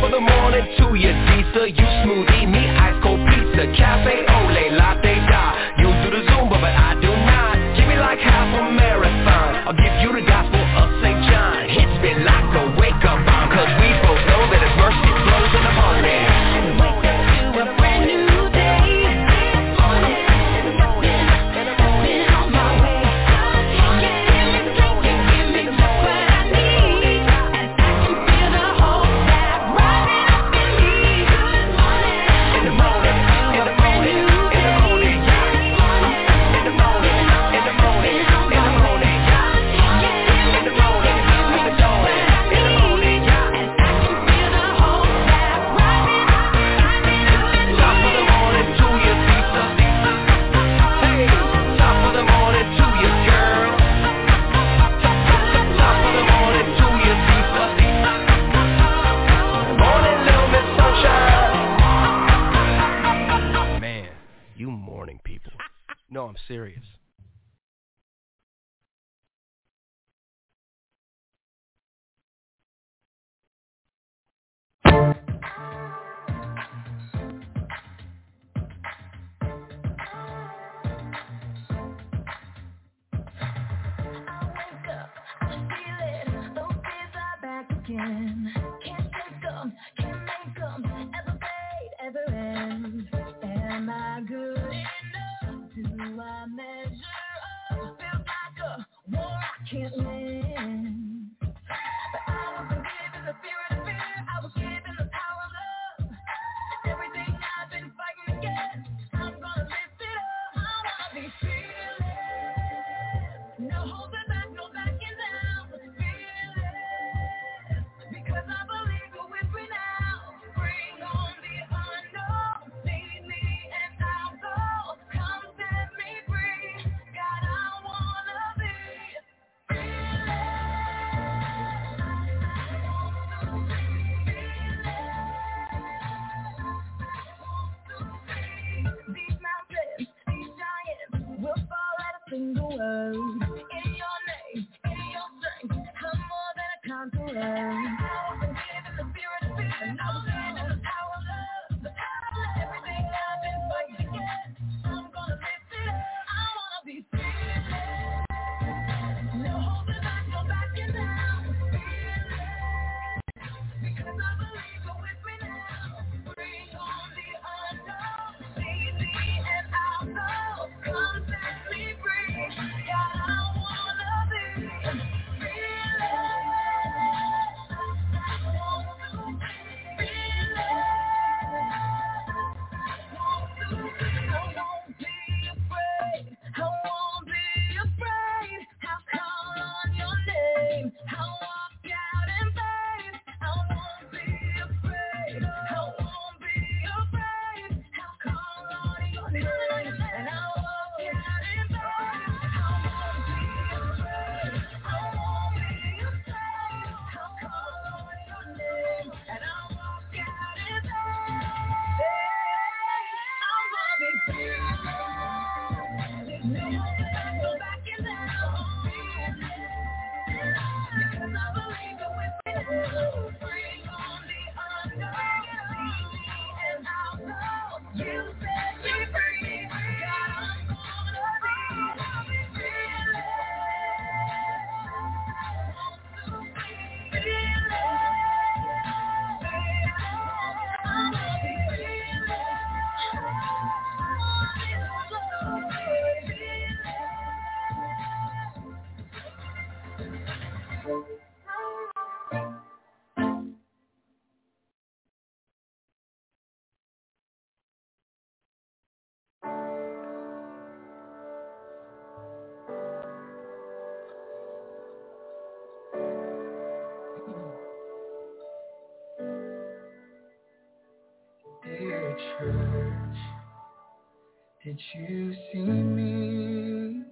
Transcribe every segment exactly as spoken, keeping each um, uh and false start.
of the morning to your Caesar, you smoothie, me ice cold pizza, cafe ole, latte da. You do the Zumba, but I do not. Give me like half a marathon. I'll give you the gospel of Saint John. Hits me like a wake up bomb, cause we both know that his mercy flows in the morning. Wake up to a brand new day. Been on my way. Give me strength and give me just what I need. And I can feel the hope that rising up in me. Good morning. In the morning. In the morning. In the morning. In the morning. In the morning. In the morning. In the morning. In the morning. In the morning. In the morning. And I can feel the hope that rising up, rising up. Top of the morning to you, Lisa. Hey, top of the morning to you, girl. Top of the morning to you, Lisa. Morning, little Miss Sunshine. Man, you morning people. No, I'm serious. Again. Can't shake 'em, can't make 'em, ever fade, ever end. Am I good enough? Do I measure up? Feels like a war I can't win. But I wasn't given the spirit of fear, I was given the power of love. Everything I've been fighting against, I'm gonna lift it up. I wanna be fearless. No holding back, no backing down. Fearless. Because I believe you're with me now. Bring on the unknown. Lead me and I'll go. Come set me free. God, I wanna be these mountains, these giants will fall at a single word. In your name, in your strength, I'm more than a conqueror. I wasn't given the spirit of fear, and I was given the power of love. The power of love. Everything I've been fighting against, I'm gonna lift it up. I wanna be fearless. No holding back, no backing down. Fearless. Because I believe you're with me now. Bring on the unknown. Lead me and I'll go. Come set me free. God, I wanna be fearless. Dear church, did you see me?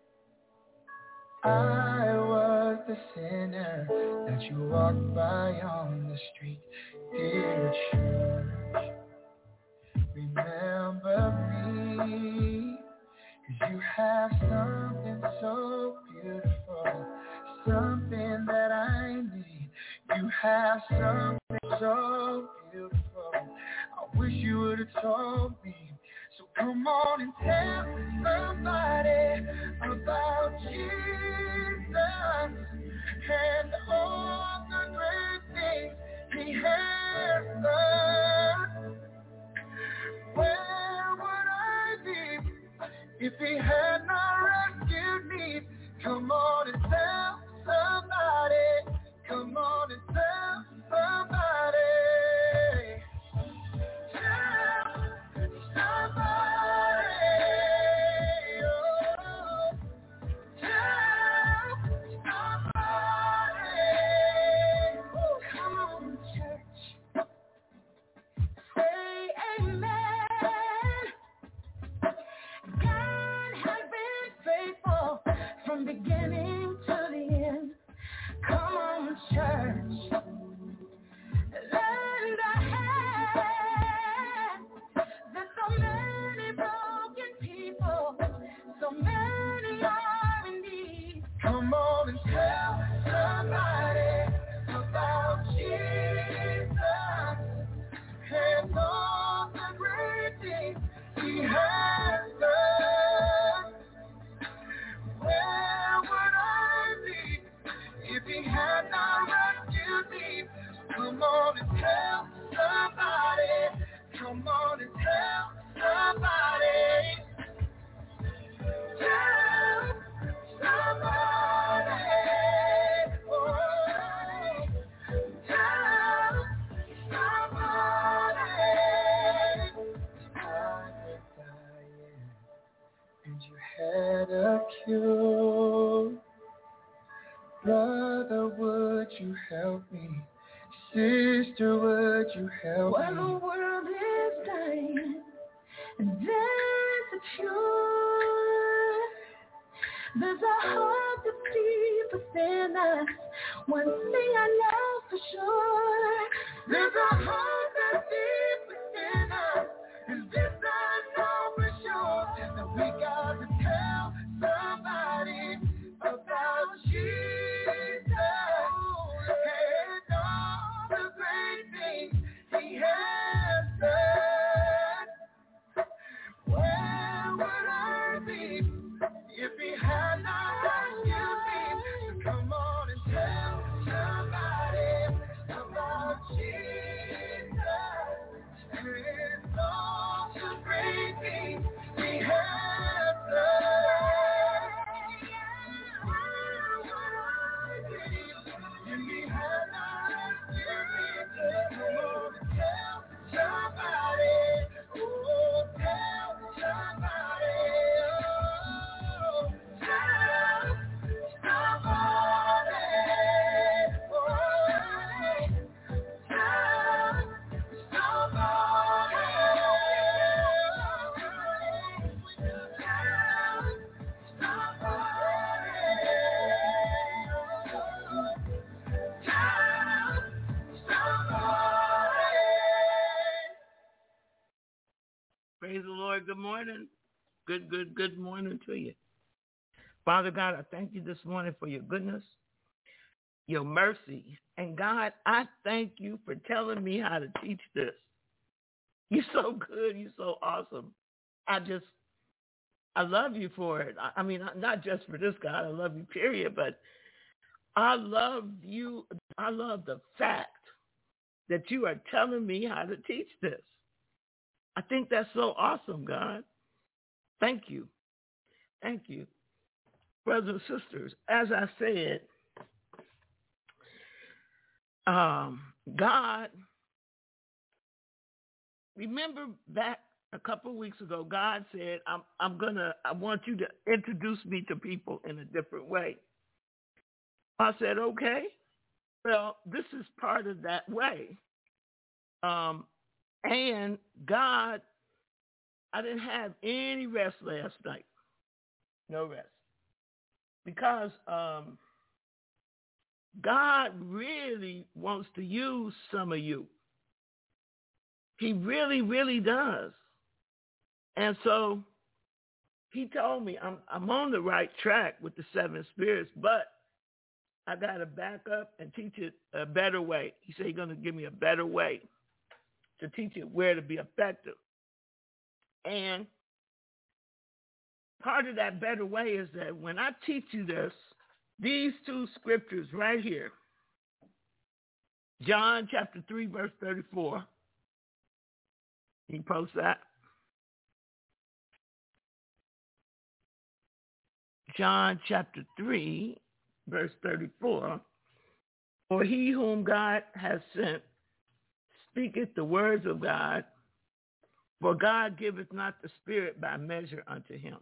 I was the sinner that you walked by on the street. Dear church, remember me, 'cause you have something so beautiful, something that I need. You have something so beautiful. I wish you would have told me. So come on and tell somebody about Jesus and all the great things he has done. Where would I be if he had not rescued me? Come on and tell somebody. Come on and tell somebody. Tell somebody. Oh, tell somebody. Oh, come on, church. Say amen. God has been faithful from beginning to the end. Come on, church. Lend a hand. There's so many broken people, so many are in need. Come on and tell somebody about Jesus and all the great things he has done. Where would I be if he had not rescued me? Come on and tell somebody. Come on and tell somebody. Tell somebody. Oh, tell somebody. I was dying and you had a cure. Brother, would you help me? Sister, would you help When me? the world is dying, there's a cure. There's a hope that's deep within us. One thing I know for sure. There's a heart that's deep within us, and this I know for sure, that we got to tell somebody about Jesus and all the great things he has done. Where would I be if he had not rescued me? So come on and tell somebody about Jesus and all the great things he has done. Where would I be if he had not rescued me? Come on and tell somebody. Oh, tell somebody. Oh, tell somebody. Oh, tell somebody. Praise the Lord. Good morning. Good, good, good morning to you. Father God, I thank you this morning for your goodness, your mercy. And God, I thank you for telling me how to teach this. You're so good. You're so awesome. I just, I love you for it. I, I mean, not just for this, God. I love you, period. But I love you. I love the fact that you are telling me how to teach this. I think that's so awesome, God. Thank you. Thank you. Brothers and sisters, as I said, um, God, remember back a couple of weeks ago, God said, I'm, I'm going to, I want you to introduce me to people in a different way. I said, okay. Well, this is part of that way. Um, And God, I didn't have any rest last night. No rest. Because um, God really wants to use some of you. He really, really does. And so he told me I'm, I'm on the right track with the seven spirits, but I got to back up and teach it a better way. He said he's going to give me a better way to teach it where to be effective. And part of that better way is that when I teach you this, these two scriptures right here, John chapter three, verse thirty-four, you post that. John chapter three, verse thirty-four, for he whom God has sent speaketh the words of God, for God giveth not the Spirit by measure unto him.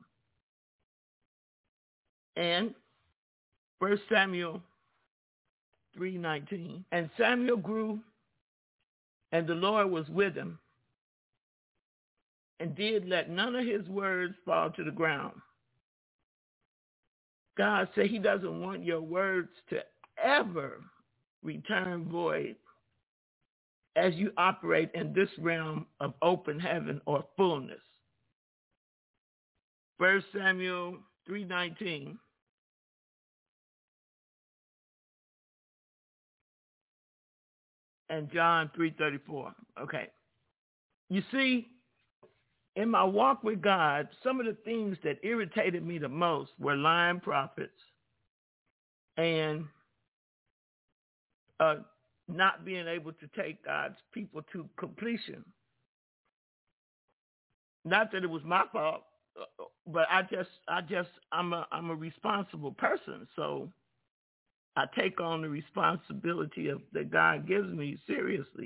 And First Samuel three nineteen, and Samuel grew, and the Lord was with him, and did let none of his words fall to the ground. God said he doesn't want your words to ever return void as you operate in this realm of open heaven or fullness. First Samuel three nineteen. And John three thirty-four. Okay. You see, in my walk with God, some of the things that irritated me the most were lying prophets and uh, not being able to take God's people to completion. Not that it was my fault, but I just, I just, I'm a, I'm a responsible person, so I take on the responsibility of that God gives me seriously.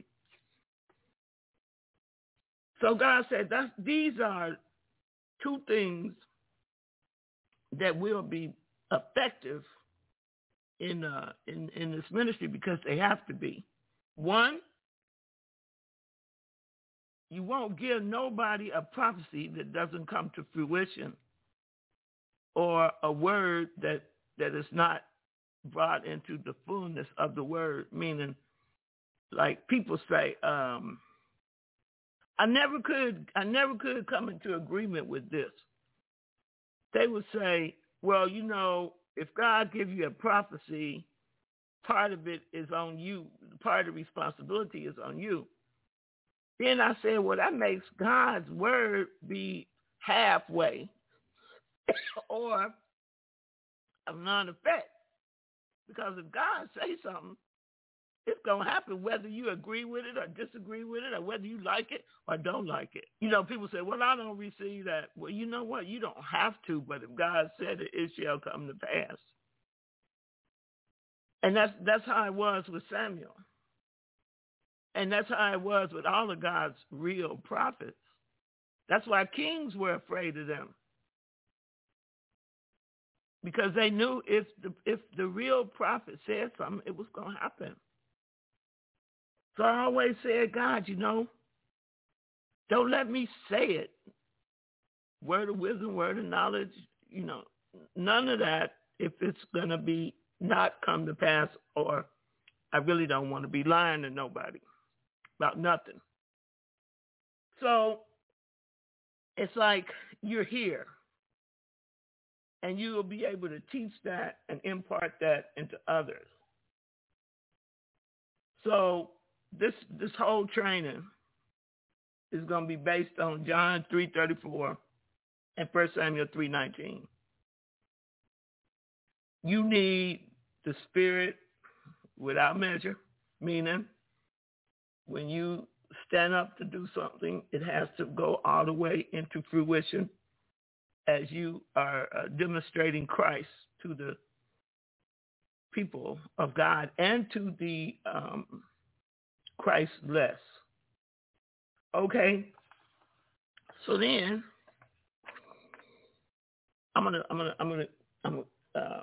So God said, that's, these are two things that will be effective in, uh, in in this ministry because they have to be. One, you won't give nobody a prophecy that doesn't come to fruition or a word that, that is not brought into the fullness of the word, meaning like people say, um, I never could, I never could come into agreement with this. They would say, well, you know, if God gives you a prophecy, part of it is on you. Part of the responsibility is on you. Then I said, well, that makes God's word be halfway or of none effect. Because if God says something, it's going to happen whether you agree with it or disagree with it or whether you like it or don't like it. You know, people say, well, I don't receive that. Well, you know what? You don't have to, but if God said it, it shall come to pass. And that's that's how it was with Samuel. And that's how it was with all of God's real prophets. That's why kings were afraid of them. Because they knew if the if the real prophet said something, it was going to happen. So I always said, God, you know, don't let me say it. Word of wisdom, word of knowledge, you know, none of that if it's going to be not come to pass, or I really don't want to be lying to nobody about nothing. So it's like you're here. And you will be able to teach that and impart that into others. So this this whole training is going to be based on John three thirty-four and First Samuel three nineteen. You need the Spirit without measure, meaning when you stand up to do something, it has to go all the way into fruition as you are uh, demonstrating Christ to the people of God and to the um, Christless. Okay, so then I'm gonna, I'm gonna, I'm gonna, I'm gonna uh,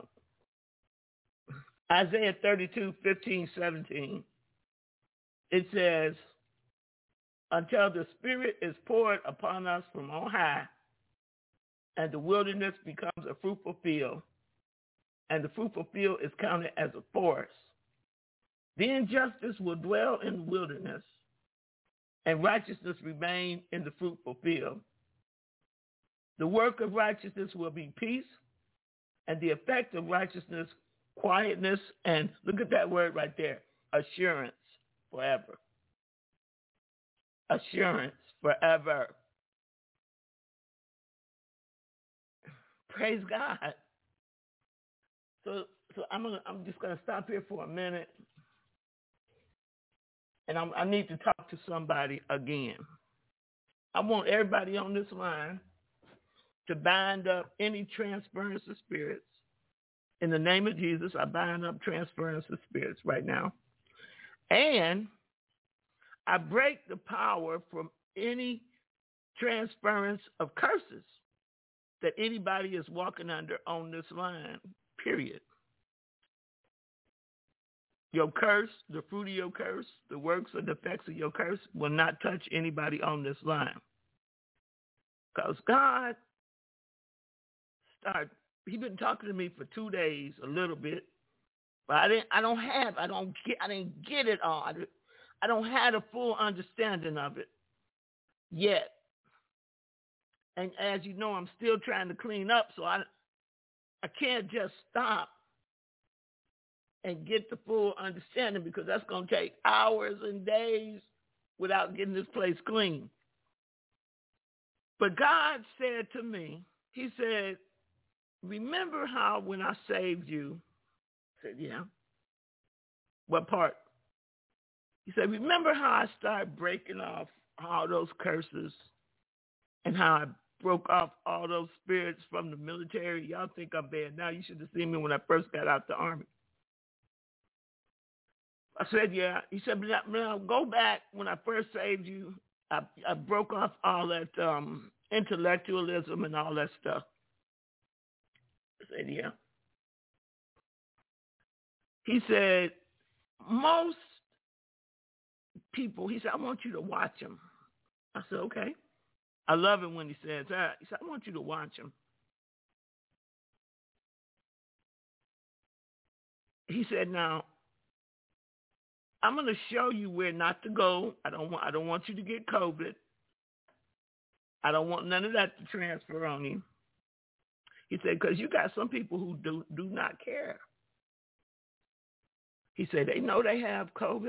Isaiah thirty-two, fifteen, seventeen. It says, "Until the Spirit is poured upon us from on high, and the wilderness becomes a fruitful field, and the fruitful field is counted as a forest. Then justice will dwell in the wilderness, and righteousness remain in the fruitful field. The work of righteousness will be peace, and the effect of righteousness quietness, and look at that word right there, assurance forever. Assurance forever. Praise God. So, so I'm gonna, I'm just gonna stop here for a minute, and I'm, I need to talk to somebody again. I want everybody on this line to bind up any transference of spirits. In the name of Jesus, I bind up transference of spirits right now. And I break the power from any transference of curses that anybody is walking under on this line, period. Your curse, the fruit of your curse, the works or the effects of your curse will not touch anybody on this line. Because God started, he's been talking to me for two days, a little bit, but I didn't, I don't have, I don't get, I didn't get it all. I, I don't have a full understanding of it yet. And as you know, I'm still trying to clean up, so I, I can't just stop and get the full understanding because that's going to take hours and days without getting this place clean. But God said to me, he said, remember how when I saved you? I said, yeah. What part? He said, remember how I started breaking off all those curses and how I broke off all those spirits from the military? Y'all think I'm bad now. You should have seen me when I first got out the Army. I said, yeah. He said, but now, now go back when I first saved you. I, I broke off all that um, intellectualism and all that stuff. I said, yeah. He said, most people, he said, I want you to watch them. I said, okay. I love it when he says that. He said, I want you to watch them. He said, now, I'm going to show you where not to go. I don't want I don't want you to get COVID. I don't want none of that to transfer on you. He said, because you got some people who do, do not care. He said, they know they have COVID.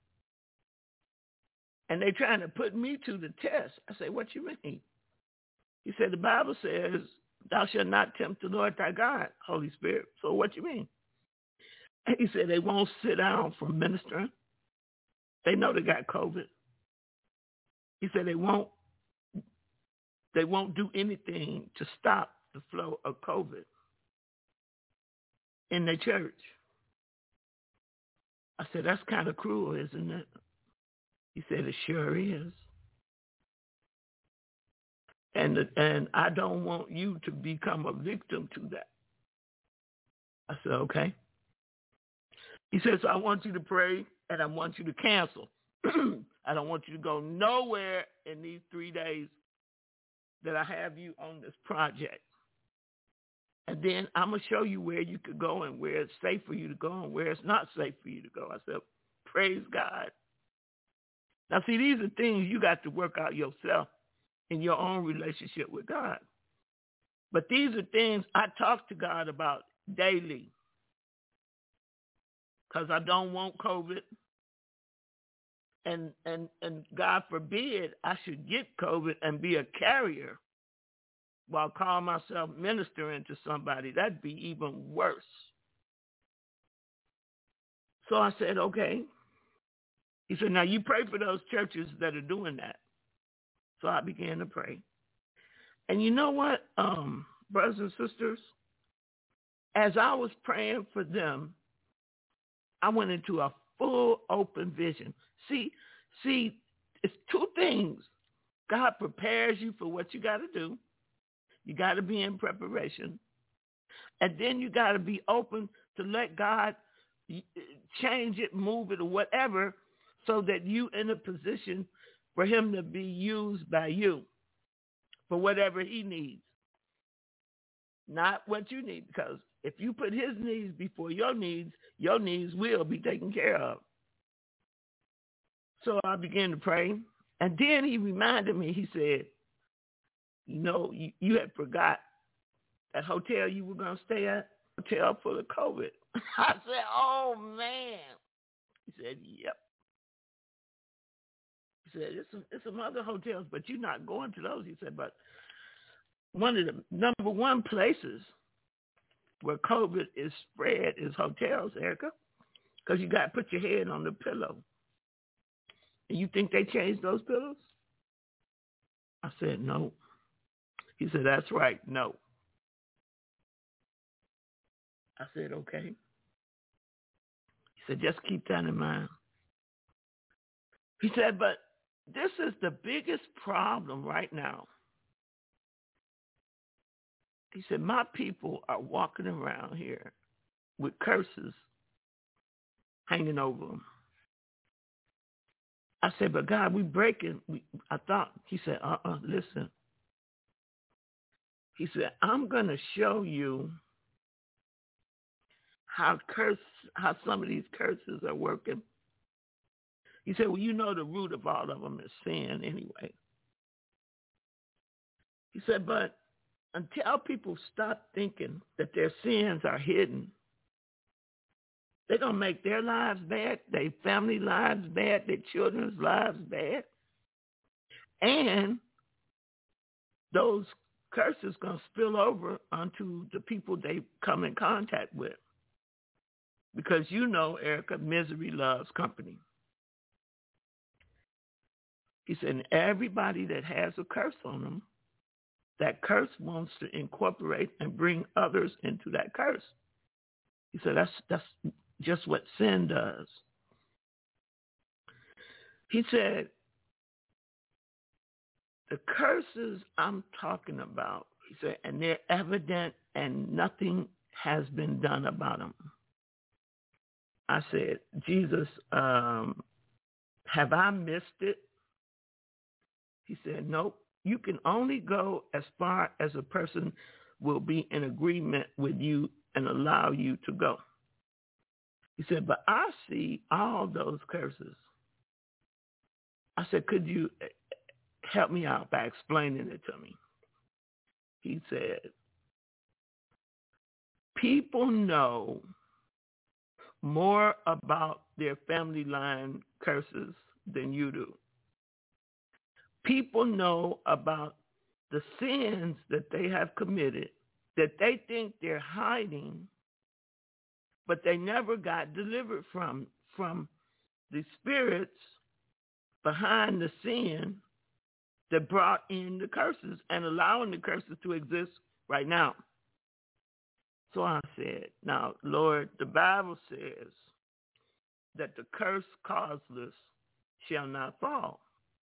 And they're trying to put me to the test. I said, what you mean? He said, the Bible says, thou shalt not tempt the Lord thy God, Holy Spirit. So what you mean? And he said, they won't sit down from ministering. They know they got COVID. He said they won't, they won't do anything to stop the flow of COVID in their church. I said, that's kind of cruel, isn't it? He said, it sure is. And, and I don't want you to become a victim to that. I said, okay. He said, so I want you to pray and I want you to cancel. I don't want you to go nowhere in these three days that I have you on this project. And then I'm going to show you where you could go and where it's safe for you to go and where it's not safe for you to go. I said, praise God. Now, see, these are things you got to work out yourself in your own relationship with God. But these are things I talk to God about daily because I don't want COVID. And, and, and God forbid I should get COVID and be a carrier while calling myself ministering to somebody. That'd be even worse. So I said, okay. He said, now you pray for those churches that are doing that. So I began to pray. And you know what, um, brothers and sisters? As I was praying for them, I went into a full open vision. See, see, it's two things. God prepares you for what you got to do. You got to be in preparation. And then you got to be open to let God change it, move it, or whatever, so that you in a position for him to be used by you for whatever he needs. Not what you need, because if you put his needs before your needs, your needs will be taken care of. So I began to pray. And then he reminded me, he said, you know, you, you had forgot that hotel you were going to stay at. hotel full of COVID. I said, oh, man. He said, yep. He said, it's some, it's some other hotels, but you're not going to those. He said, but one of the number one places where COVID is spread is hotels, Erica, because you got to put your head on the pillow. And you think they changed those pillows? I said, no. He said, that's right, no. I said, okay. He said, just keep that in mind. He said, but this is the biggest problem right now. He said, my people are walking around here with curses hanging over them. I said, but God, we breaking. We, I thought, he said, uh-uh, listen. He said, I'm going to show you how curse, how some of these curses are working. He said, well, you know the root of all of them is sin anyway. He said, but until people stop thinking that their sins are hidden, they're going to make their lives bad, their family lives bad, their children's lives bad. And those curses going to spill over onto the people they come in contact with. Because you know, Erica, misery loves company. He said, everybody that has a curse on them, that curse wants to incorporate and bring others into that curse. He said, that's that's just what sin does. He said, the curses I'm talking about, he said, and they're evident and nothing has been done about them. I said, Jesus, um, have I missed it? He said, nope. You can only go as far as a person will be in agreement with you and allow you to go. He said, but I see all those curses. I said, could you help me out by explaining it to me? He said, people know more about their family line curses than you do. People know about the sins that they have committed that they think they're hiding, but they never got delivered from, from the spirits behind the sin that brought in the curses and allowing the curses to exist right now. So I said, now, Lord, the Bible says that the curse causeless shall not fall.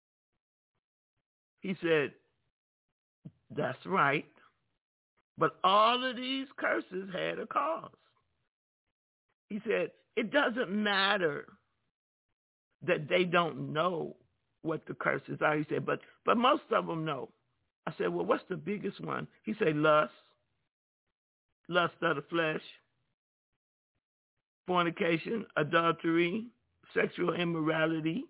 He said, that's right. But all of these curses had a cause. He said, it doesn't matter that they don't know what the curses are. He said, but but most of them know. I said, well, what's the biggest one? He said, lust, lust of the flesh, fornication, adultery, sexual immorality.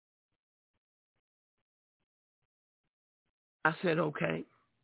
I said, okay.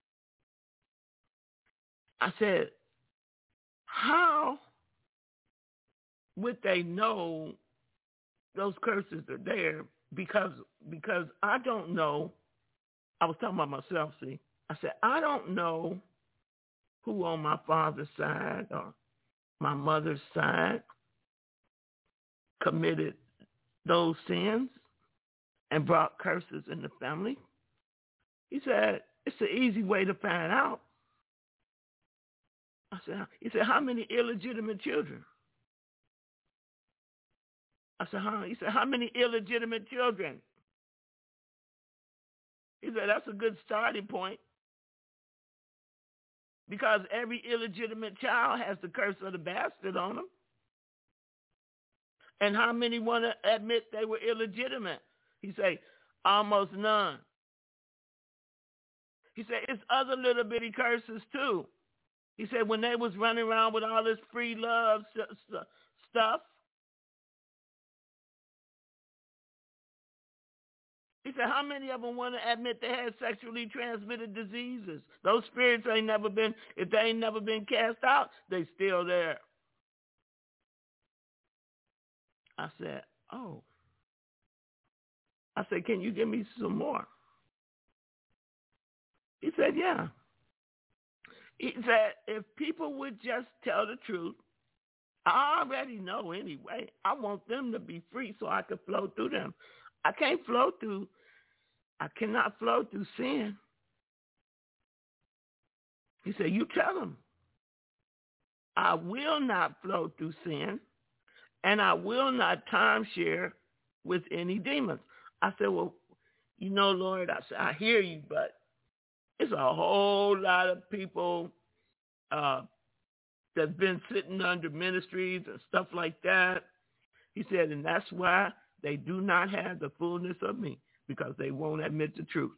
I said, how would they know those curses are there? Because because I don't know. I was talking about myself, see. I said, I don't know who on my father's side or my mother's side committed those sins and brought curses in the family. He said, it's an easy way to find out. I said, he said, how many illegitimate children? I said, huh? He said, how many illegitimate children? He said, that's a good starting point. Because every illegitimate child has the curse of the bastard on them. And how many want to admit they were illegitimate? He said, almost none. He said, it's other little bitty curses too. He said, when they was running around with all this free love st- st- stuff, He said, how many of them want to admit they had sexually transmitted diseases? Those spirits ain't never been, if they ain't never been cast out, they still there. I said, oh. I said, can you give me some more? He said, yeah. He said, if people would just tell the truth, I already know anyway. I want them to be free so I can flow through them. I can't flow through, I cannot flow through sin. He said, you tell them. I will not flow through sin, and I will not timeshare with any demons. I said, well, you know, Lord, I said, I hear you, but it's a whole lot of people uh, that's been sitting under ministries and stuff like that. He said, and that's why they do not have the fullness of me, because they won't admit the truth.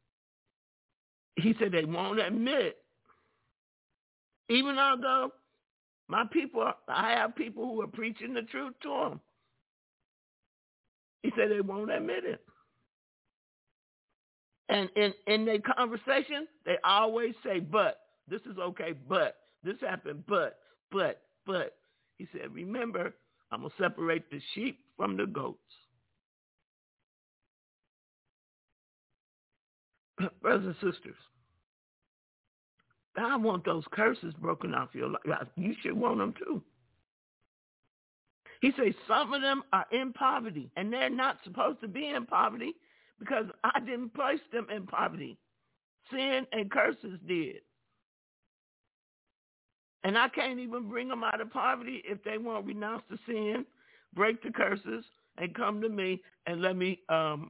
He said they won't admit, even although my people, I have people who are preaching the truth to them. He said they won't admit it. And in, in their conversation, they always say, but, this is okay, but, this happened, but, but, but. He said, remember, I'm going to separate the sheep from the goats. Brothers and sisters, I want those curses broken off your life. You should want them too. He says some of them are in poverty, and they're not supposed to be in poverty because I didn't place them in poverty. Sin and curses did. And I can't even bring them out of poverty if they won't renounce the sin, break the curses, and come to me and let me um,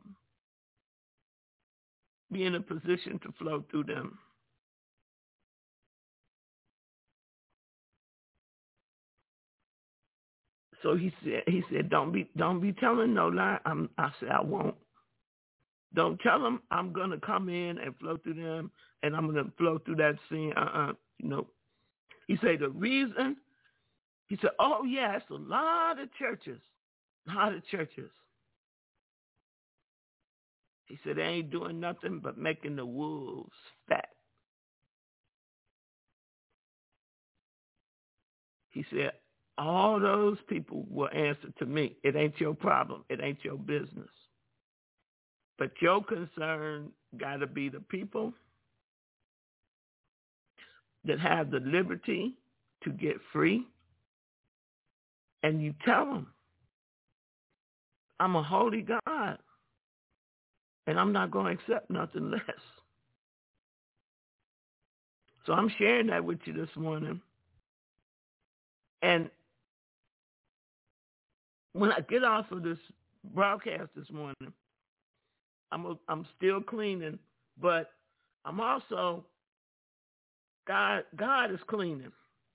be in a position to flow through them. So he said, he said, don't be, don't be telling no lie. I'm, I said, I won't. Don't tell them I'm going to come in and flow through them and I'm going to flow through that sin. Uh-uh. You know, he said, the reason, he said, oh, yeah, it's a lot of churches, a lot of churches. He said, they ain't doing nothing but making the wolves fat. He said, all those people will answer to me. It ain't your problem. It ain't your business. But your concern got to be the people that have the liberty to get free. And you tell them, I'm a holy God, and I'm not going to accept nothing less. So I'm sharing that with you this morning. And when I get off of this broadcast this morning, I'm a, I'm still cleaning, but I'm also, God, God is cleaning.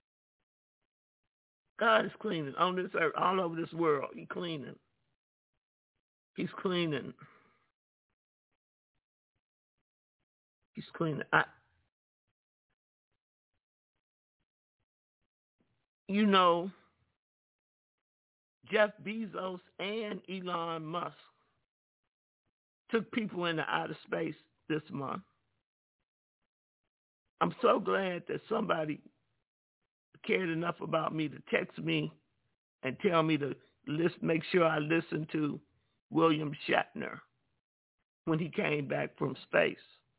God is cleaning on this earth, all over this world. He's cleaning. He's cleaning. He's cleaning. I, you know, Jeff Bezos and Elon Musk took people into outer space this month. I'm so glad that somebody cared enough about me to text me and tell me to list, make sure I listen to William Shatner when he came back from space.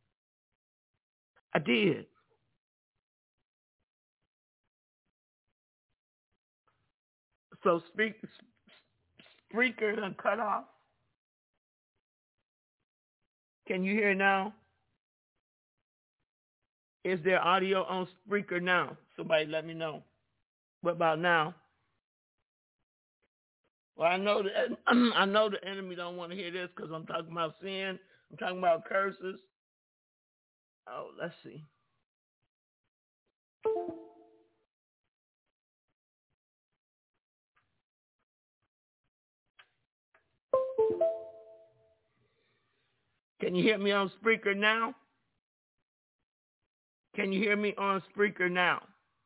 I did. So speak, Spreaker done cut off. Can you hear now? Is there audio on Spreaker now? Somebody let me know. What about now? Well, I know that I know the enemy don't want to hear this because I'm talking about sin. I'm talking about curses. Oh, let's see. Can you hear me on Spreaker now? Can you hear me on Spreaker now?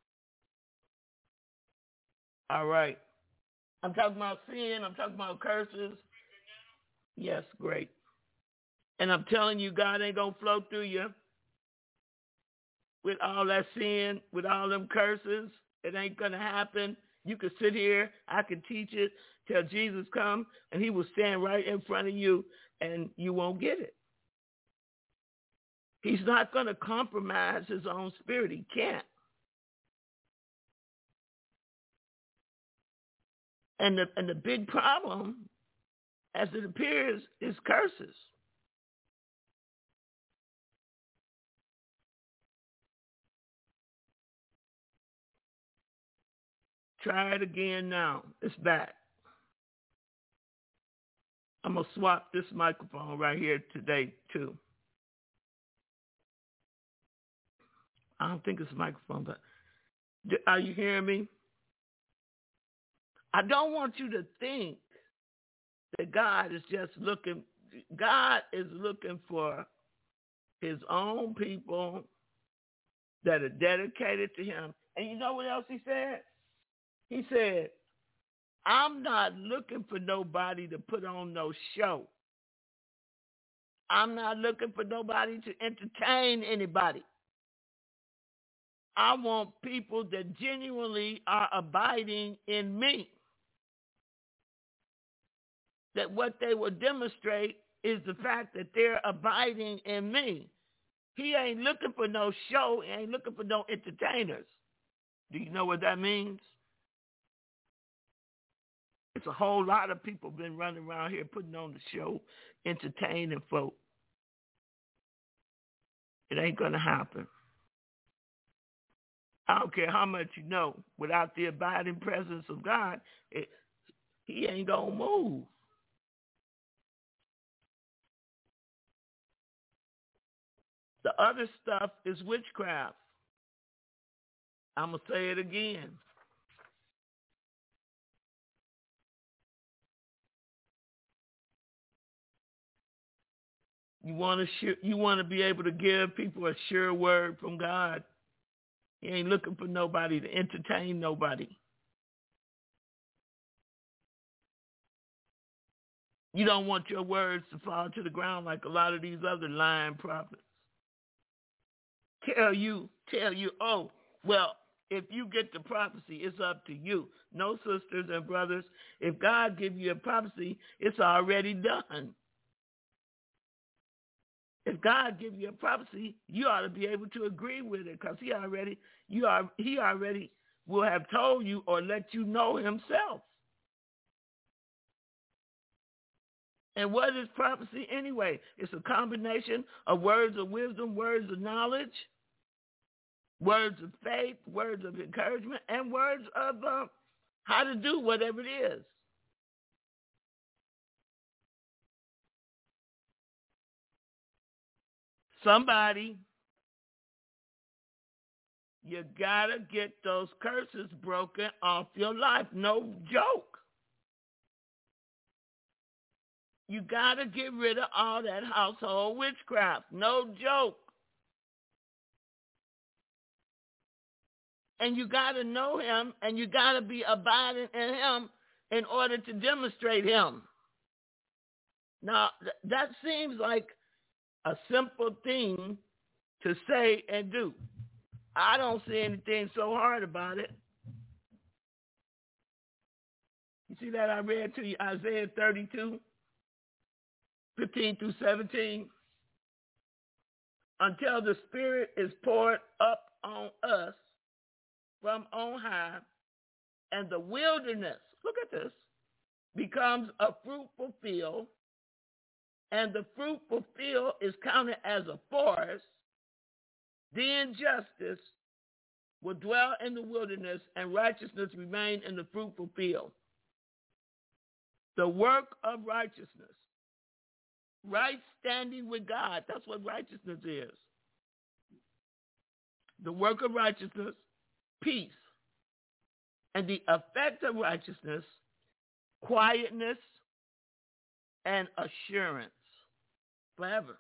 All right. I'm talking about sin. I'm talking about curses. Yes, great. And I'm telling you, God ain't going to flow through you with all that sin, with all them curses. It ain't going to happen. You can sit here, I can teach it till Jesus come, and he will stand right in front of you, and you won't get it. He's not going to compromise his own spirit. He can't. And the, and the big problem, as it appears, is curses. Try it again now. It's back. I'm going to swap this microphone right here today, too. I don't think it's a microphone, but are you hearing me? I don't want you to think that God is just looking. God is looking for his own people that are dedicated to him. And you know what else he said? He said, I'm not looking for nobody to put on no show. I'm not looking for nobody to entertain anybody. I want people that genuinely are abiding in me. That what they will demonstrate is the fact that they're abiding in me. He ain't looking for no show. He ain't looking for no entertainers. Do you know what that means? It's a whole lot of people been running around here putting on the show, entertaining folk. It ain't going to happen. I don't care how much you know. Without the abiding presence of God, it, he ain't going to move. The other stuff is witchcraft. I'm going to say it again. You want to sh- you want to be able to give people a sure word from God. He ain't looking for nobody to entertain nobody. You don't want your words to fall to the ground like a lot of these other lying prophets. Tell you, tell you, oh, well, if you get the prophecy, it's up to you. No, sisters and brothers, if God gives you a prophecy, it's already done. If God gives you a prophecy, you ought to be able to agree with it because he already, you are, he already will have told you or let you know himself. And what is prophecy anyway? It's a combination of words of wisdom, words of knowledge, words of faith, words of encouragement, and words of uh, how to do whatever it is. Somebody, you gotta get those curses broken off your life. No joke. You gotta get rid of all that household witchcraft. No joke. And you gotta know him, and you gotta be abiding in him in order to demonstrate him. Now, th- that seems like a simple thing to say and do. I don't see anything so hard about it. You see that I read to you Isaiah thirty-two, fifteen through seventeen? Until the Spirit is poured up on us from on high, and the wilderness, look at this, becomes a fruitful field, and the fruitful field is counted as a forest, then justice will dwell in the wilderness and righteousness remain in the fruitful field. The work of righteousness, right standing with God, that's what righteousness is. The work of righteousness, peace, and the effect of righteousness, quietness, and assurance forever.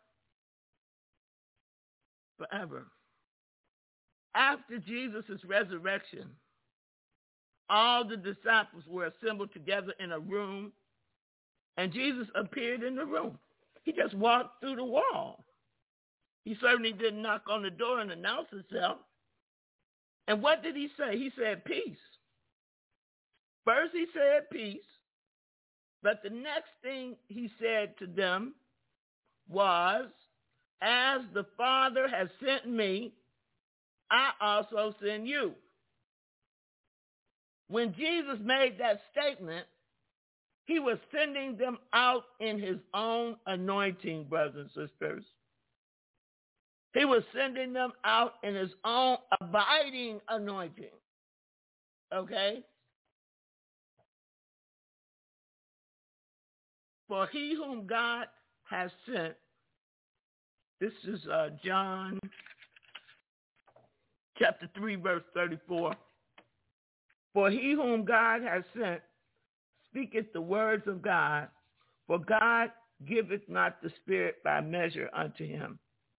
Forever. After Jesus' resurrection, all the disciples were assembled together in a room, and Jesus appeared in the room. He just walked through the wall. He certainly didn't knock on the door and announce himself. And what did he say? He said peace. First he said peace, but the next thing he said to them was, as the Father has sent me, I also send you. When Jesus made that statement, he was sending them out in his own anointing, brothers and sisters. He was sending them out in his own abiding anointing. Okay? For he whom God has sent, this is uh, John chapter three, verse thirty-four. For he whom God has sent speaketh the words of God, for God giveth not the Spirit by measure unto him.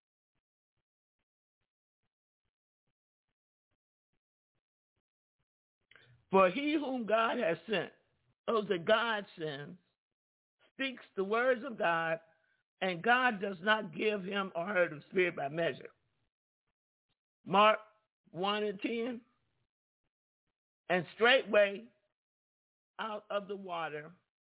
For he whom God has sent, those that God sends, speaks the words of God, and God does not give him or her the Spirit by measure. Mark one and ten. And straightway out of the water,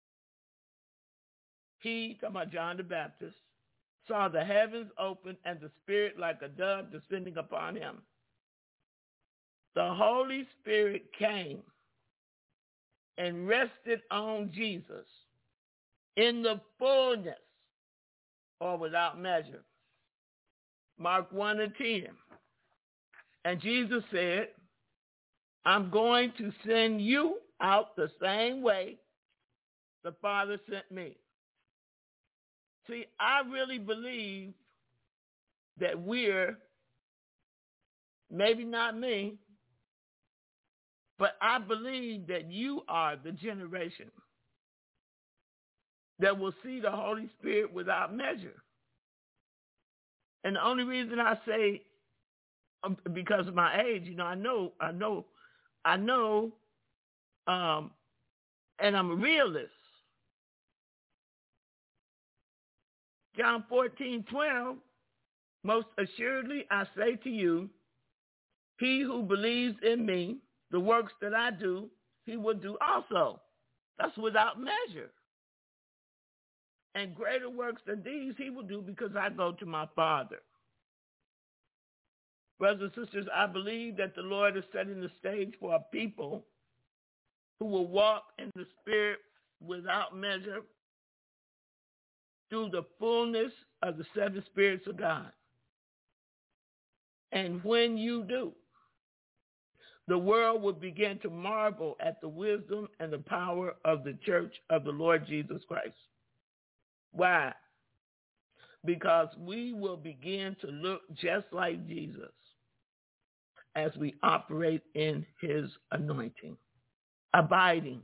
he, talking about John the Baptist, saw the heavens open and the Spirit like a dove descending upon him. The Holy Spirit came and rested on Jesus in the fullness or without measure. Mark one and ten. And Jesus said, I'm going to send you out the same way the Father sent me. See, I really believe that we're, maybe not me, but I believe that you are the generation that will see the Holy Spirit without measure. And the only reason I say, um, because of my age, you know, I know, I know, I know, um, and I'm a realist. John fourteen twelve, most assuredly I say to you, he who believes in me, the works that I do, he will do also. That's without measure. And greater works than these he will do because I go to my Father. Brothers and sisters, I believe that the Lord is setting the stage for a people who will walk in the Spirit without measure through the fullness of the seven spirits of God. And when you do, the world will begin to marvel at the wisdom and the power of the church of the Lord Jesus Christ. Why? Because we will begin to look just like Jesus as we operate in his anointing. Abiding.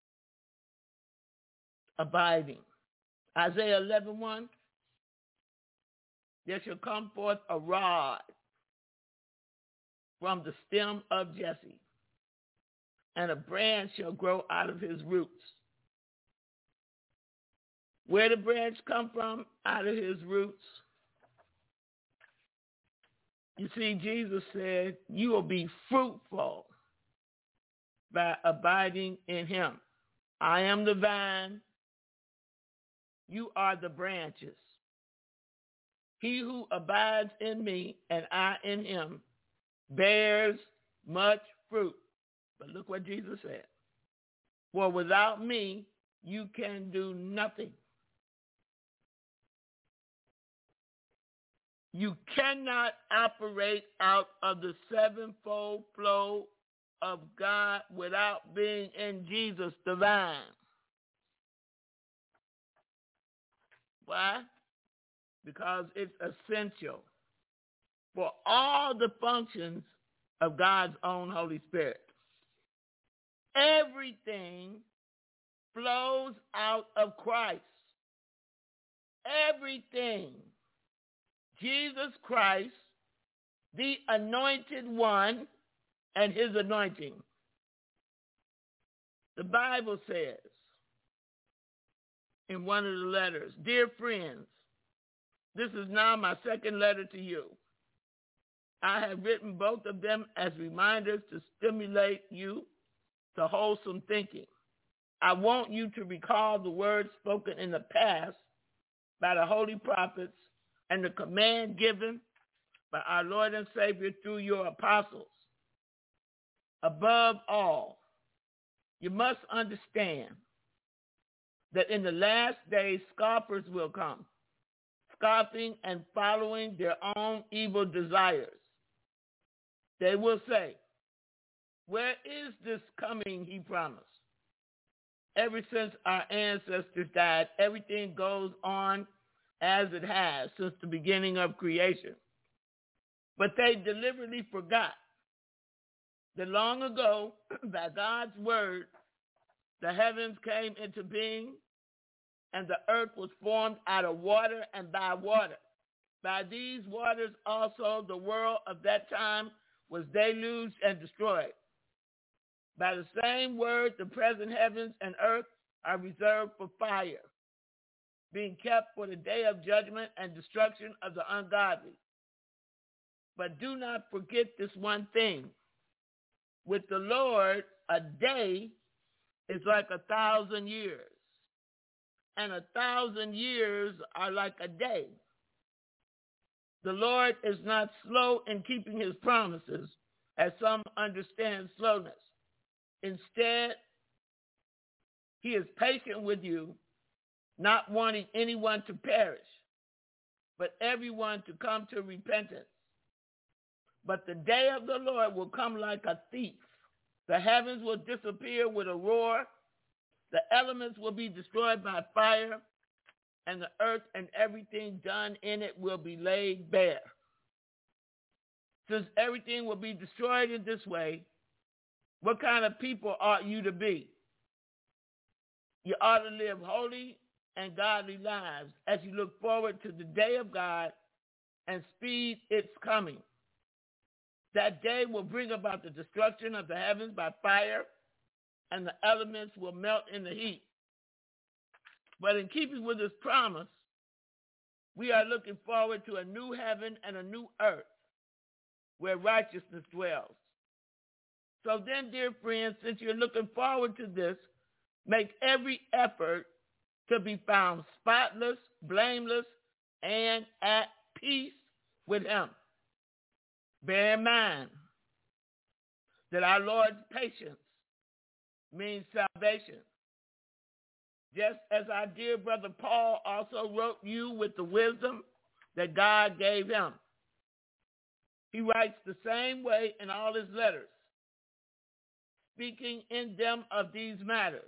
Abiding. Isaiah eleven one. There shall come forth a rod from the stem of Jesse, and a branch shall grow out of his roots. Where the branch come from? Out of his roots. You see, Jesus said, you will be fruitful by abiding in him. I am the vine. You are the branches. He who abides in me and I in him bears much fruit. But look what Jesus said. For without me, you can do nothing. You cannot operate out of the sevenfold flow of God without being in Jesus, the vine. Why? Because it's essential for all the functions of God's own Holy Spirit. Everything flows out of Christ. Everything. Jesus Christ, the anointed one, and his anointing. The Bible says in one of the letters. Dear friends, this is now my second letter to you. I have written both of them as reminders to stimulate you to wholesome thinking. I want you to recall the words spoken in the past by the holy prophets and the command given by our Lord and Savior through your apostles. Above all, you must understand that in the last days scoffers will come, scoffing and following their own evil desires. They will say, where is this coming he promised? Ever since our ancestors died, everything goes on as it has since the beginning of creation. But they deliberately forgot that long ago, by God's word, the heavens came into being, and the earth was formed out of water and by water. By these waters also the world of that time was deluged and destroyed. By the same word, the present heavens and earth are reserved for fire, being kept for the day of judgment and destruction of the ungodly. But do not forget this one thing. With the Lord, a day is like a thousand years, and a thousand years are like a day. The Lord is not slow in keeping his promises, as some understand slowness. Instead, he is patient with you, not wanting anyone to perish, but everyone to come to repentance. But the day of the Lord will come like a thief. The heavens will disappear with a roar. The elements will be destroyed by fire, and the earth and everything done in it will be laid bare. Since everything will be destroyed in this way, what kind of people ought you to be? You ought to live holy and godly lives as you look forward to the day of God and speed its coming. That day will bring about the destruction of the heavens by fire, and the elements will melt in the heat. But in keeping with this promise, we are looking forward to a new heaven and a new earth where righteousness dwells. So then, dear friends, since you're looking forward to this, make every effort to be found spotless, blameless, and at peace with him. Bear in mind that our Lord's patience means salvation. Just as our dear brother Paul also wrote you with the wisdom that God gave him. He writes the same way in all his letters, speaking in them of these matters.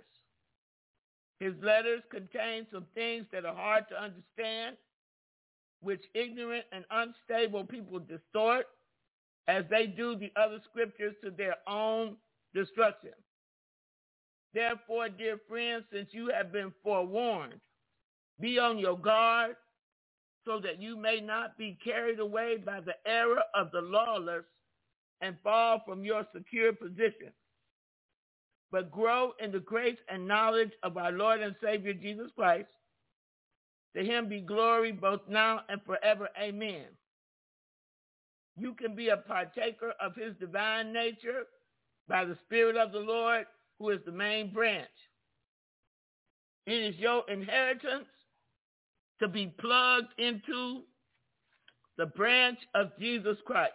His letters contain some things that are hard to understand, which ignorant and unstable people distort, as they do the other scriptures to their own destruction. Therefore, dear friends, since you have been forewarned, be on your guard so that you may not be carried away by the error of the lawless and fall from your secure position, but grow in the grace and knowledge of our Lord and Savior Jesus Christ. To him be glory both now and forever. Amen. You can be a partaker of his divine nature by the Spirit of the Lord, who is the main branch. It is your inheritance to be plugged into the branch of Jesus Christ.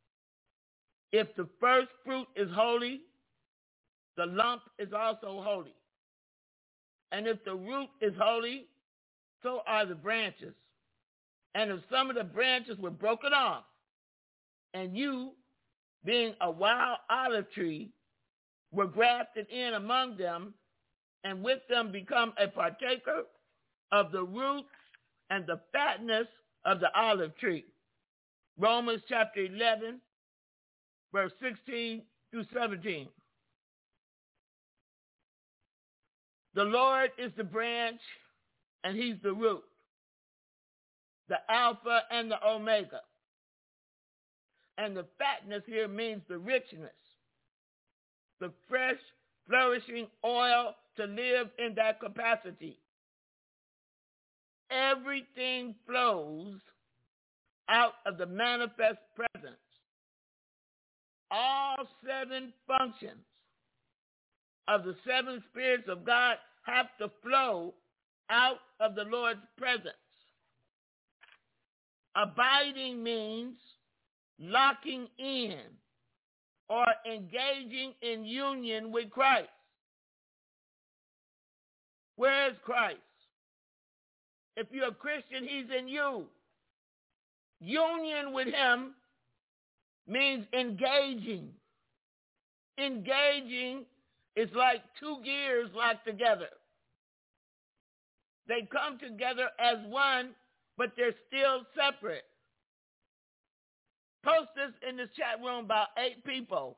If the first fruit is holy, the lump is also holy. And if the root is holy, so are the branches. And if some of the branches were broken off, and you, being a wild olive tree, were grafted in among them, and with them become a partaker of the root and the fatness of the olive tree. Romans chapter eleven, verse sixteen through seventeen. The Lord is the branch, and he's the root, the Alpha and the Omega. And the fatness here means the richness, the fresh, flourishing oil to live in that capacity. everything flows out of the manifest presence. All seven functions of the seven spirits of God have to flow out of the Lord's presence. Abiding means locking in or engaging in union with Christ. Where is Christ? If you're a Christian, he's in you. Union with him means engaging. Engaging is like two gears locked together. They come together as one, but they're still separate. Post this in the chat room, about eight people.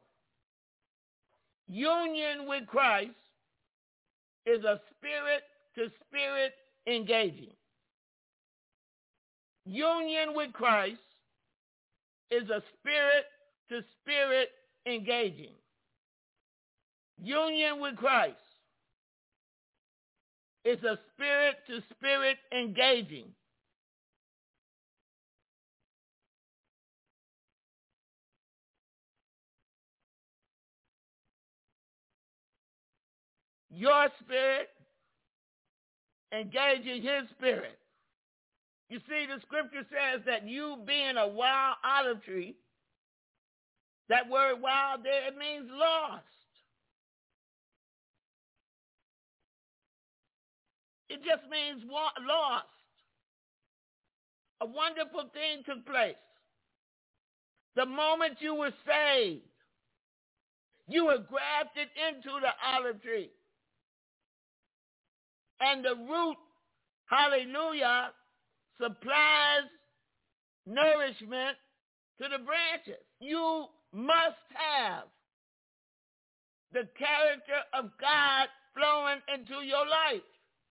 Union with Christ is a spirit-to-spirit engaging. Union with Christ is a spirit-to-spirit engaging. Union with Christ is a spirit-to-spirit engaging. Your spirit engaging his spirit. You see, the scripture says that you being a wild olive tree, that word wild there, it means lost. It just means lost. A wonderful thing took place. The moment you were saved, you were grafted into the olive tree. And the root, hallelujah, supplies nourishment to the branches. You must have the character of God flowing into your life.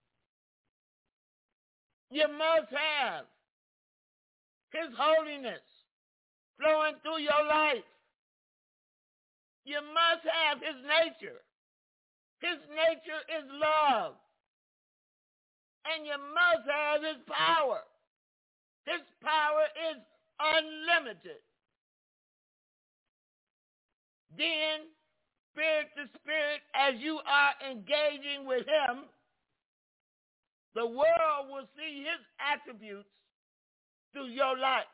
You must have his holiness flowing through your life. You must have his nature. His nature is love. And you must have his power. His power is unlimited. Then, spirit to spirit, as you are engaging with him, the world will see his attributes through your life.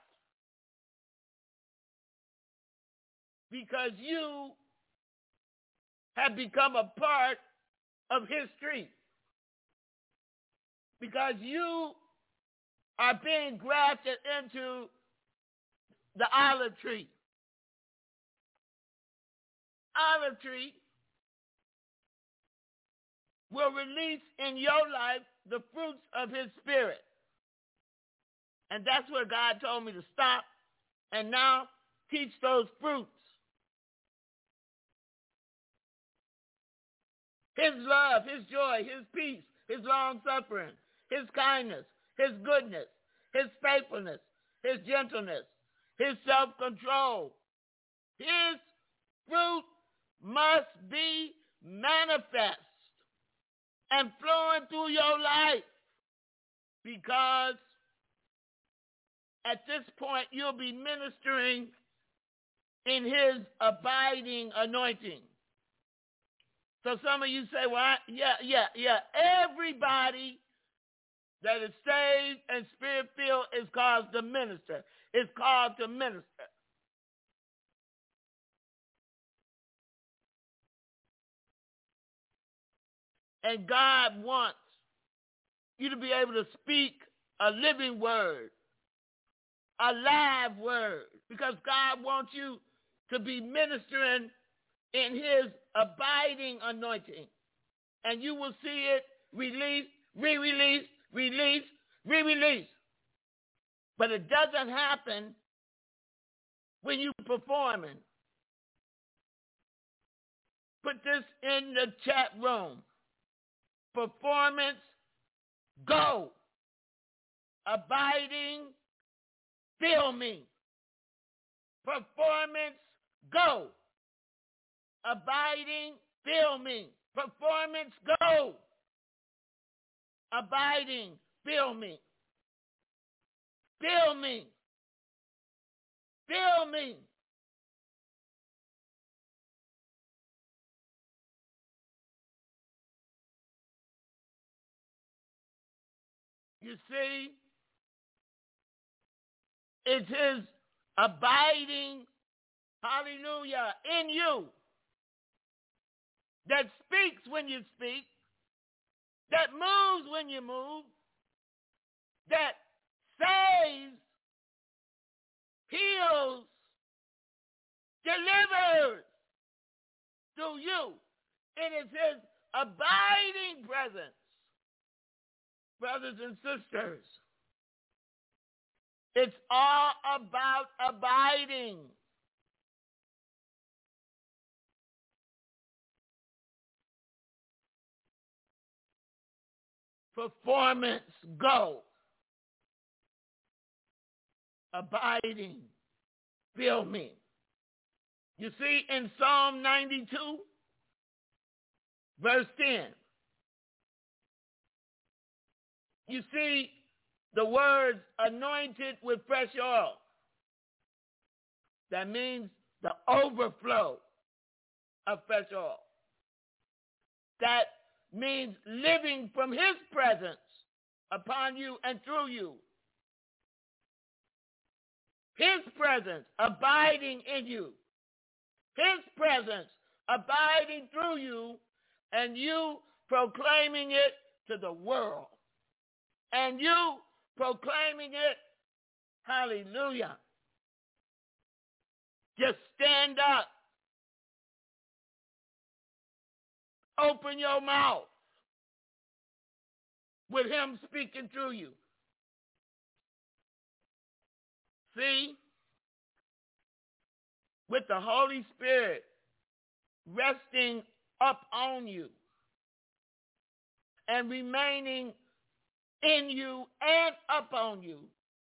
Because you have become a part of his tree. Because you are being grafted into the olive tree. Olive tree will release in your life the fruits of his spirit. And that's where God told me to stop and now teach those fruits. His love, his joy, his peace, his long-suffering, his kindness, his goodness, his faithfulness, his gentleness, his self-control. His fruit must be manifest and flowing through your life, because at this point you'll be ministering in his abiding anointing. So some of you say, well, I, yeah, yeah, yeah. Everybody that is saved and spirit-filled is called to minister. It's called to minister. And God wants you to be able to speak a living word, a live word, because God wants you to be ministering in his abiding anointing. And you will see it released, re-released, released, re-released. But it doesn't happen when you're performing. Put this in the chat room. Performance, go. Abiding, fill me. Performance, go. Abiding, fill me. Performance, go. Abiding, fill me. Fill me. Fill me. You see, it's his abiding, hallelujah, in you that speaks when you speak, that moves when you move, that saves, heals, delivers through you. It is his abiding presence. Brothers and sisters, it's all about abiding. Performance, go. Abiding, fill me. You see, in Psalm ninety-two, verse ten, you see the words anointed with fresh oil. That means the overflow of fresh oil. That means living from his presence upon you and through you. His presence abiding in you. His presence abiding through you, and you proclaiming it to the world. And you proclaiming it, hallelujah. Just stand up. Open your mouth with him speaking through you. See, with the Holy Spirit resting up on you and remaining in you and up on you,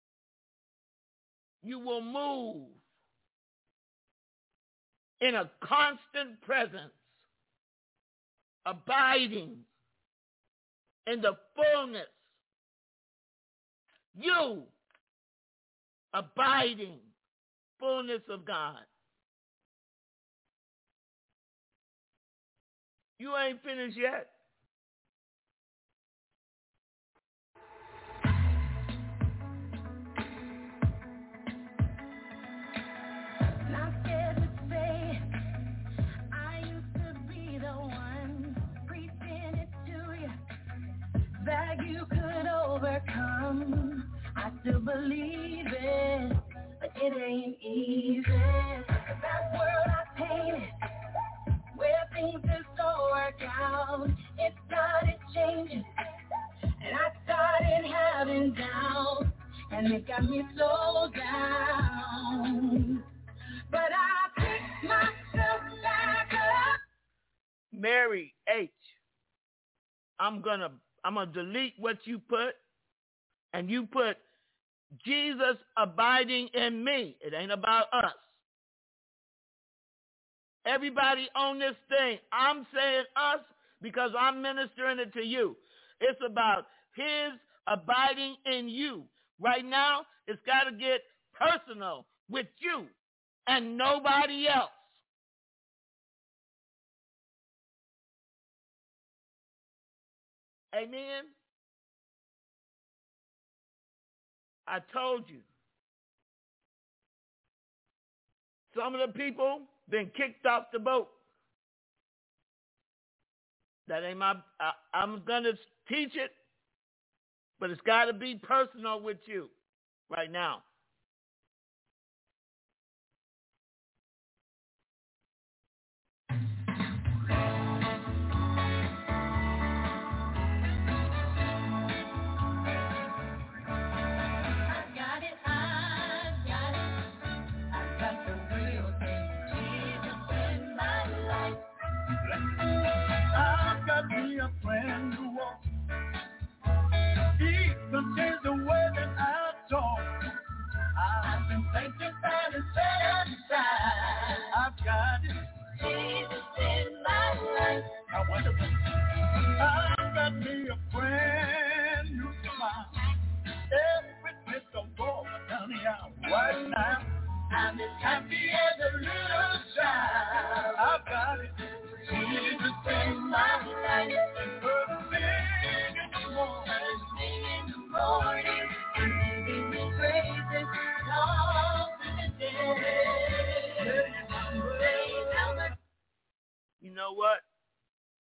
you will move in a constant presence, abiding in the fullness. You abiding fullness of God. You ain't finished yet. Not scared to say I used to be the one preaching it to you that you could overcome. I still believe it, but it ain't easy. That world I painted, where things just don't work out, it started changing, and I started having doubts, and it got me so down. But I picked myself back up. Mary H., I'm gonna I'm gonna delete what you put, and you put Jesus abiding in me. It ain't about us. Everybody on this thing, I'm saying us because I'm ministering it to you. It's about his abiding in you. Right now, it's got to get personal with you and nobody else. Amen? I told you. Some of the people been kicked off the boat. That ain't my, I, I'm going to teach it, but it's got to be personal with you right now. A friend who walks, he can change the way that I talk.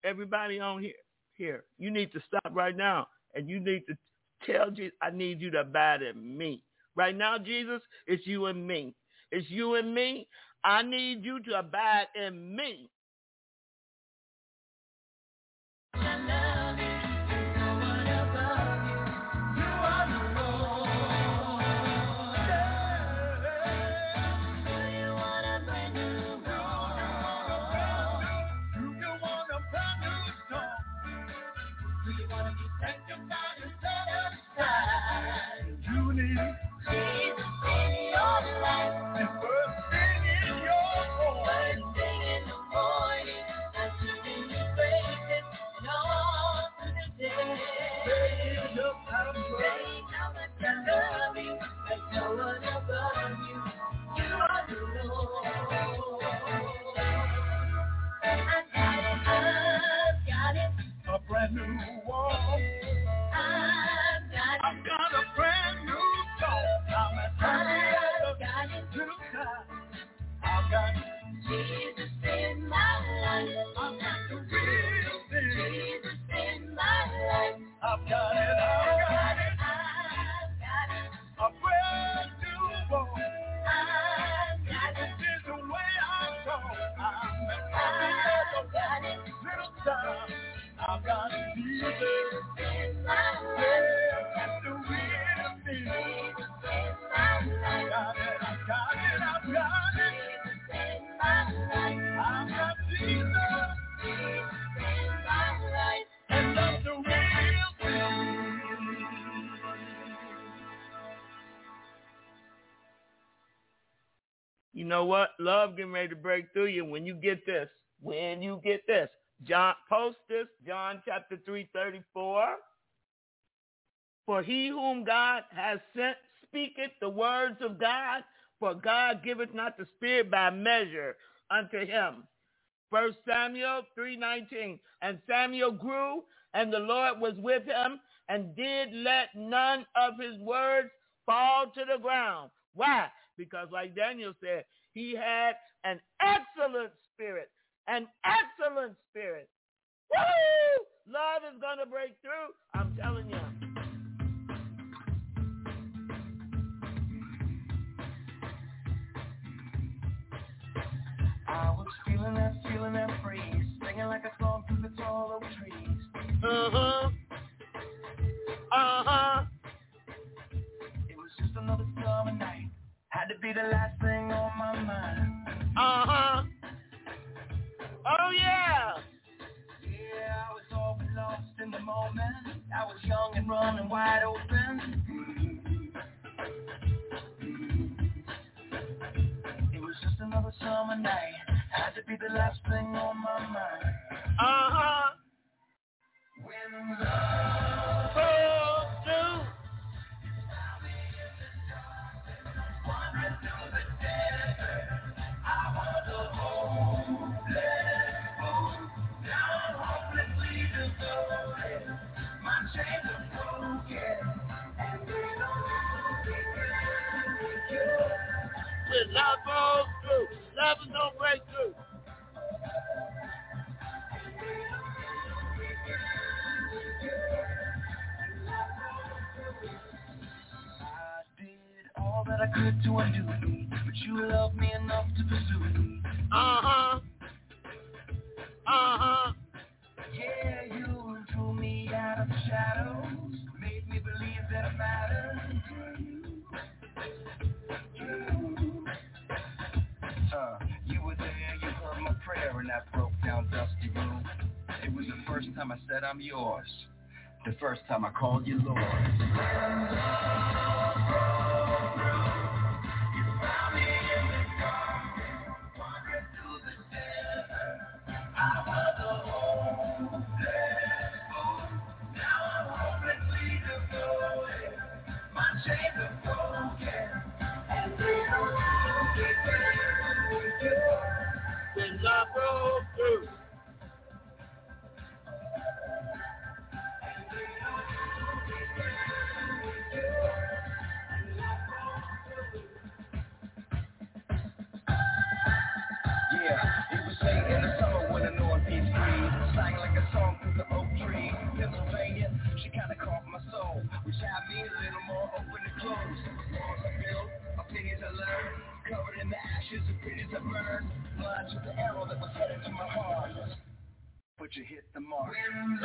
everybody on here, here, you need to stop right now, and you need to tell Jesus, I need you to abide in me. Right now, Jesus, it's you and me. It's you and me. I need you to abide in me. You know what? Love getting ready to break through you when you get this. When you get this. John, post this, John chapter three, thirty-four. For he whom God has sent speaketh the words of God, for God giveth not the Spirit by measure unto him. First Samuel three nineteen. And Samuel grew, and the Lord was with him, and did let none of his words fall to the ground. Why? Because like Daniel said, he had an excellent spirit, an excellent spirit. Woo! Love is going to break through. I'm telling you. I was feeling that, feeling that breeze, singing like a song through the tall oak trees. Uh-huh. Uh-huh. It was just another summer night. Had to be the last thing on my mind. Uh-huh. Oh, yeah. Yeah, I was all lost in the moment. I was young and running wide open. It was just another summer night. Had to be the last thing on my mind. Uh-huh. When love Pull through. wandered through the desert, I was a hopeless fool. Now I'm hopelessly devoted. My chains are broken, and we don't know we can be good. When love goes through, love is going to break through. All that I could to undo me, but you loved me enough to pursue me. Uh-huh. Uh-huh. Yeah, you drew me out of the shadows, made me believe that I mattered. Uh, you were there, you heard my prayer in that broke down dusty room. It was the first time I said I'm yours, the first time I called you Lord. I was a hopeless fool. Now I'm hopelessly devoted. My chains are broken, and we don't know we can be good. When love goes through. Yeah, it was late in the summer when the northeast breeze sang like a she kinda caught my soul, which had me a little more open to close. Walls I built, opinions I learned, covered in the ashes of bridges I burned. Blood took the arrow that was headed to my heart, but you hit the mark. When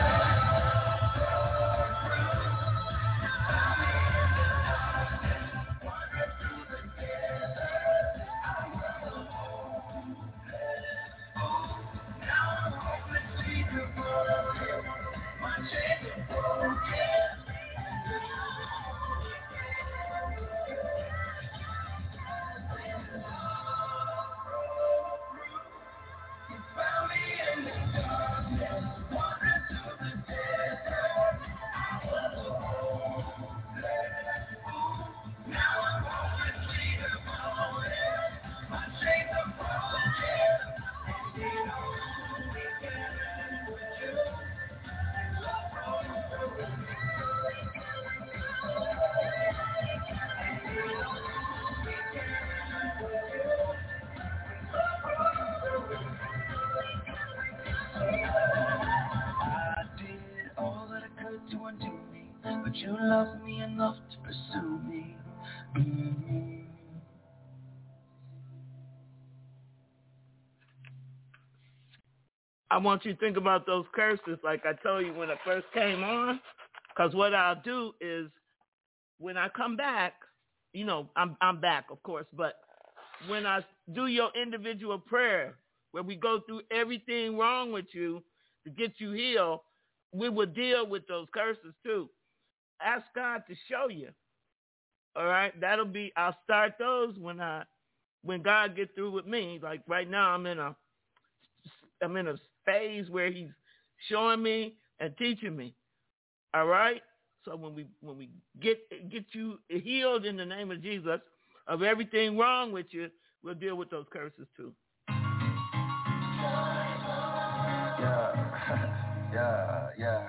you love me enough to pursue me. Mm-hmm. I want you to think about those curses like I told you when I first came on, because what I'll do is when I come back, you know, I'm I'm back, of course, but when I do your individual prayer, where we go through everything wrong with you to get you healed, we will deal with those curses too. Ask God to show you. All right, that'll be. I'll start those when I, when God gets through with me. Like right now, I'm in a, I'm in a phase where He's showing me and teaching me. All right. So when we when we get get you healed in the name of Jesus of everything wrong with you, we'll deal with those curses too. Yeah, yeah, yeah.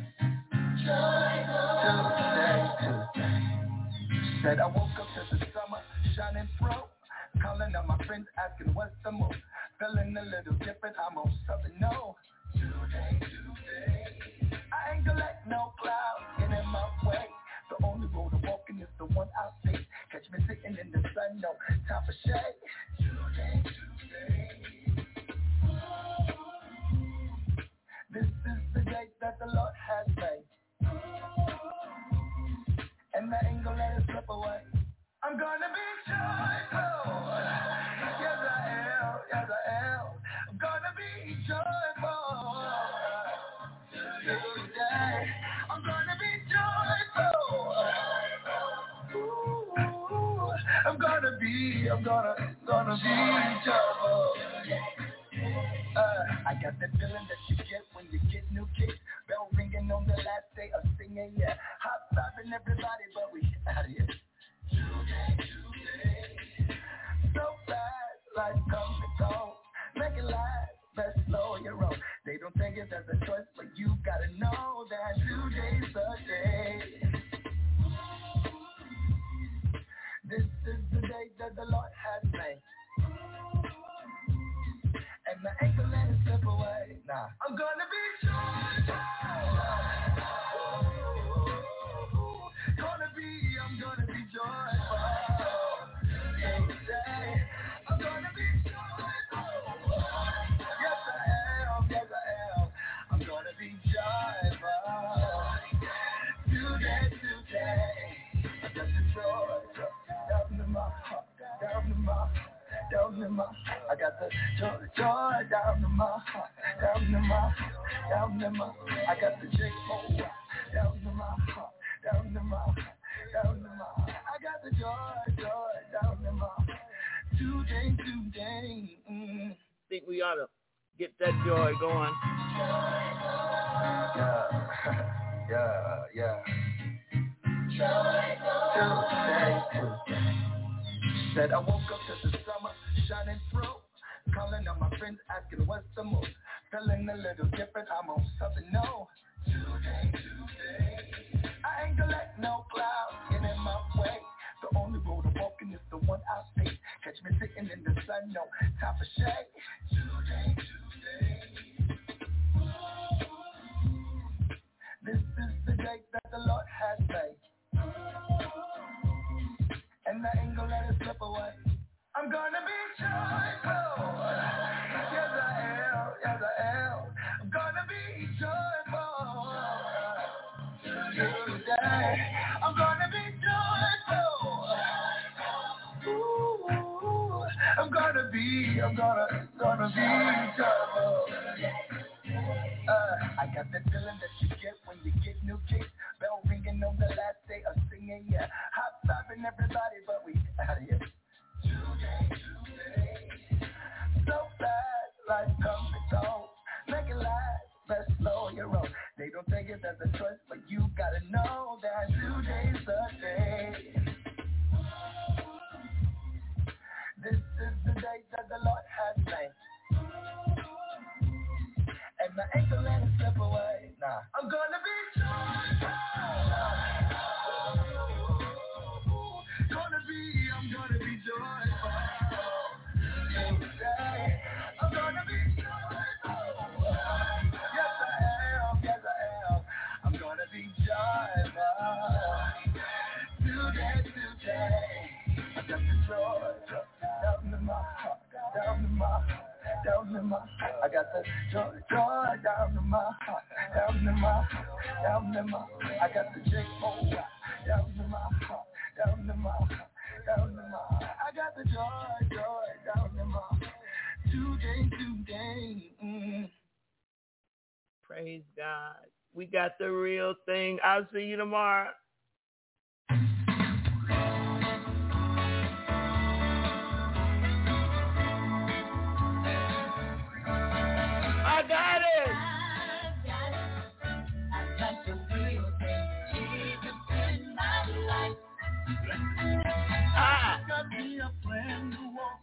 Tuesday, Tuesday. Said I woke up to the summer shining through. Calling on my friends asking what's the move. Feeling a little different, I'm on something new. Today, Tuesday. I ain't gonna let no cloud get in my way. The only road I'm walking is the one I see. Catch me sitting in the sun, no time for shade. Today, Tuesday. This is the day that the Lord has made. And I ain't gonna let it slip away. I'm gonna be joyful. Yes I am, yes I am. I'm gonna be joyful. Today, I'm gonna be joyful. Ooh, I'm gonna be, I'm gonna, gonna be joyful. Uh, I got that feeling that you get when you get new kicks. Bell ringing on the last day of singing, yeah. Hot stopping everybody, but we out of here. Today, today. So fast, life comes and goes. Make it last, best slow your roll. They don't think it as a choice, but you gotta know that today's the day. This is the day that the Lord has made. And I ain't gonna let it slip away. Nah, I'm gonna be joyful. Gonna be, I'm gonna be joyful. Today, I'm gonna be joyful. Yes I am, yes I am. I'm gonna be joyful. Today, today, I got the joy down in my heart, down in my heart. Down in my, I got the joy, joy down in my heart, down in my, down in my, I got the J O down in my heart, down in my, down in my, I got the joy, joy down in my, today, today. Mm. Think we ought to get that joy going. Yeah, yeah, yeah. Tuesday, Tuesday. Said I woke up to the summer shining through. Calling on my friends asking what's the move. Feeling a little different, I'm on something new. Today, today. I ain't gonna let no cloud get in my way. The only road I'm walking is the one I see. Catch me sitting in the sun, no time for shade. Today, today. This is the day and I ain't gonna let it slip away. I'm gonna be joyful. Yes, I am. Yes, I am. I'm gonna be joyful. Today, I'm gonna be joyful. Ooh, I'm gonna be, I'm gonna, gonna be joyful. Uh, I got that feeling that you get when you get new kicks. Bell ringing on the last day of singing, yeah. Hot stopping everybody, but we out of here. Today, today. So fast, life comes and goes. Make it last, best slow your road. They don't take it as a choice, but you gotta know that today's the day. This is the day that the Lord has made. And I ain't gonna let it slip away. Nah, I'm gonna be joyful. Gonna be, I'm gonna be joyful. Today, I'm gonna be joyful. Yes, I am. Yes, I am. I'm gonna be joyful. Today, today, I got the joy down in my heart, down in my heart. Down in my, I got the joy, joy down in my heart, down in my, down in my, I got the J O Y down in my heart, down in my, down in my, I got the joy, joy down in my, today, today. Mm. Praise God. We got the real thing. I'll see you tomorrow. I got it. I got it. I got the real thing. Jesus in my life. Ah. Got me a friend who walks.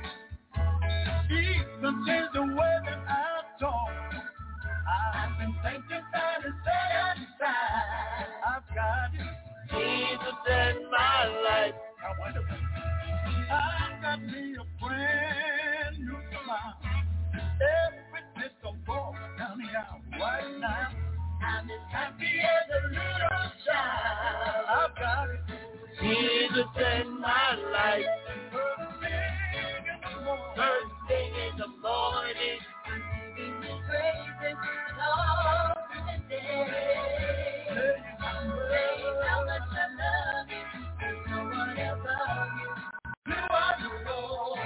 He can change the way that I talk. I've been sanctified and set aside. I've got it. Jesus in my life. Now wait a minute. I've got me a friend who's mine. Every little boy down here right now. I'm as happy as a little child. I've got it. Jesus in my life. First thing in the morning. First thing in the morning. I'm giving you praises all through the day. Say how much I love you. There's no one else above you. You are the Lord.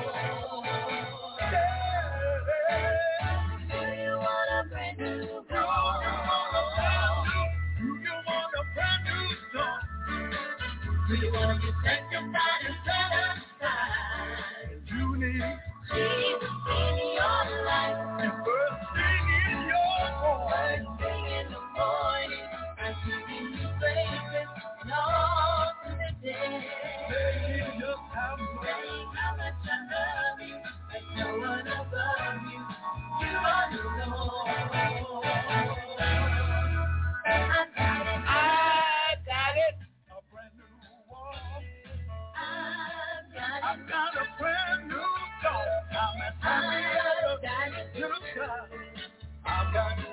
Do you want a brand new Do song? you want a brand new song? Do you want to be sanctified and set aside? You need Jesus in your life. the first thing in your First home. thing in the morning, I'm giving you praises and all through the day. Say just how much Saying how much I love you, there's no one above you. You are the Lord. I got it. I got it. a brand new walk. I got it. I've got a brand new song. I'm as happy as a little child. I've got